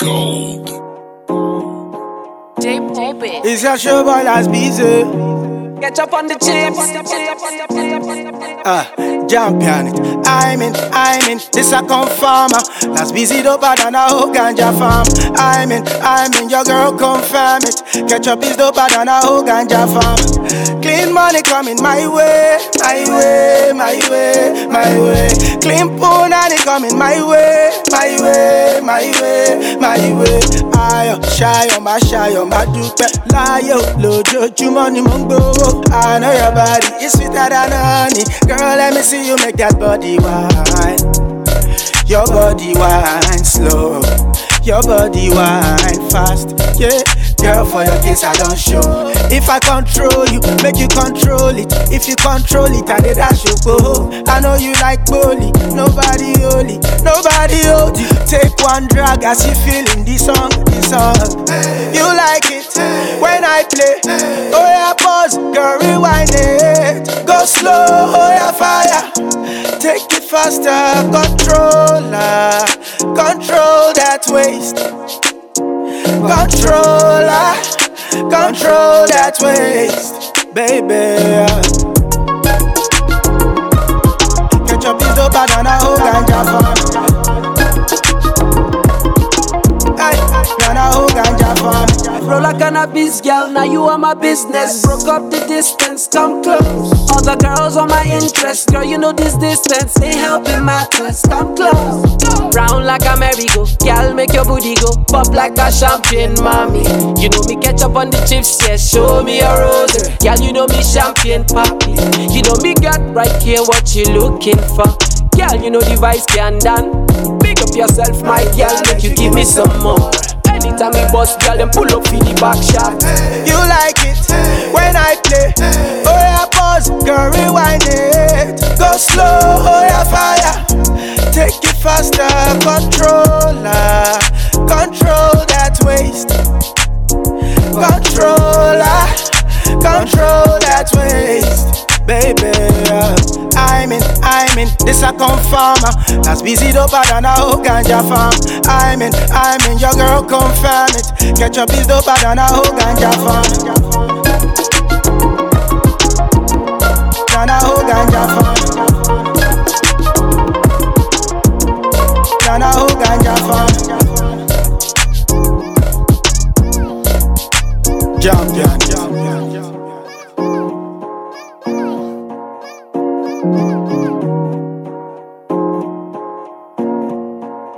Gold. It's your show boy that's busy. Catch up on the chips. Jump on it. I'm in. This a confarmer. That's busy though bad than a whole ganja farm. I'm in. Your girl confirm it. Catch up is dope than a whole ganja farm. Clean money coming my way. Clean punani coming my way. Ayo, shayo, my dupe. Layo, lojo, money mongo. I know your body is sweeter than honey. Girl, let me see you make that body wine. Your body wine slow. Your body wine fast. Yeah, girl, for your kiss I don't show. If I control you, make you control it. If you control it, I did dash you go. I know you like bully. Nobody holy, nobody hold you. Take one drag as you feeling the song. You like it when I play. Oh yeah, pause, girl, rewind it. Go slow, oh yeah, fire. Take it faster, control that waist. Control that waist, baby. Catch up is dope than a whole ganja farm. Roll like cannabis, girl, now you are my business. Broke up the distance, come close. All the girls are my interest. Girl, you know this distance ain't helping matters. Come close. Round like a merry-go. Girl, make your booty go. Pop like a champagne, mommy. You know me catch up on the chips, yeah. Show me a rose. Girl, you know me champagne, papi. You know me got right here what you looking for. Girl, you know the vice can done. Pick up yourself, my girl, make you give me some more. Anytime we bust, girl, then pull up for the back shot. You like it when I play. Oh yeah, pause, girl, rewind it. Go slow, oh yeah, fire. Take it faster, control that waist. Control that waist, baby. I'm in. This a confarmer. That's busy dope than a whole ganja farm. I'm in. Your girl confirm it. Catch up is dope than a whole ganja farm. Than a whole ganja farm. Than a whole ganja farm.